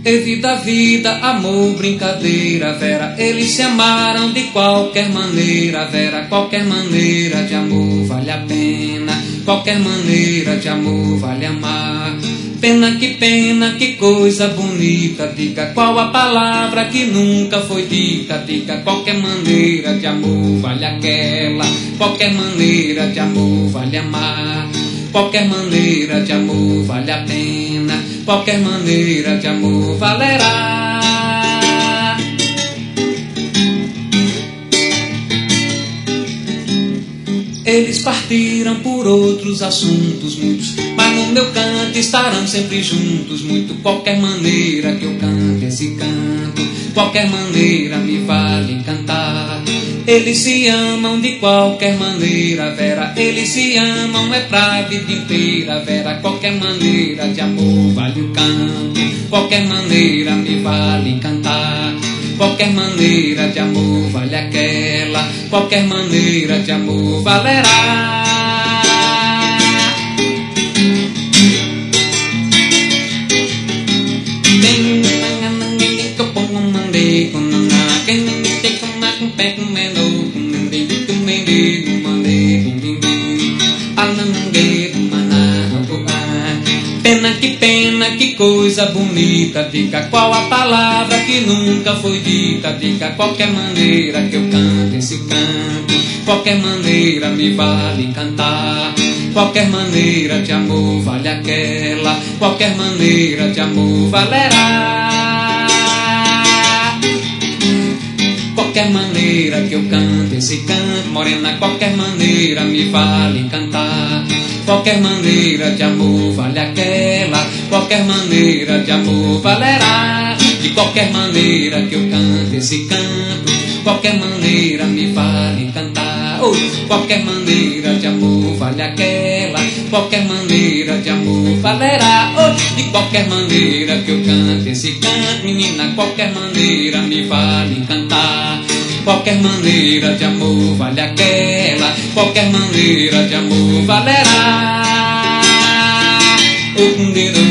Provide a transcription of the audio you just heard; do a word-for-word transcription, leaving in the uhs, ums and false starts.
E vida, vida, amor, brincadeira, Vera. Eles se amaram de qualquer maneira, Vera. Qualquer maneira de amor vale a pena. Qualquer maneira de amor vale amar. Pena que pena, que coisa bonita. Diga qual a palavra que nunca foi dita. Diga qualquer maneira de amor vale aquela. Qualquer maneira de amor vale amar. Qualquer maneira de amor vale a pena. Qualquer maneira de amor valerá. Eles partiram por outros assuntos muitos, mas no meu canto estarão sempre juntos. Muito qualquer maneira que eu cante esse canto, qualquer maneira me vale cantar. Eles se amam de qualquer maneira, Vera. Eles se amam é pra vida inteira, Vera. Qualquer maneira de amor vale o canto. Qualquer maneira me vale cantar. Qualquer maneira de amor vale aquela. Qualquer maneira de amor valerá. Pena que pena, que coisa bonita. Diga qual a palavra que nunca foi dita. Diga qualquer maneira que eu canto esse canto. Qualquer maneira me vale cantar. Qualquer maneira de amor vale aquela. Qualquer maneira de amor valerá. Qualquer maneira que eu canto esse canto, morena, qualquer maneira me vale cantar. Qualquer maneira de amor vale aquela. Qualquer maneira de amor valerá. De qualquer maneira que eu canto esse canto, qualquer maneira me vale cantar. Oh, qualquer maneira de amor vale aquela. Qualquer maneira de amor valerá. Oh, de qualquer maneira que eu canto esse canto, menina, qualquer maneira me vale cantar. Qualquer maneira de amor vale aquela. Qualquer maneira de amor valerá. Oh,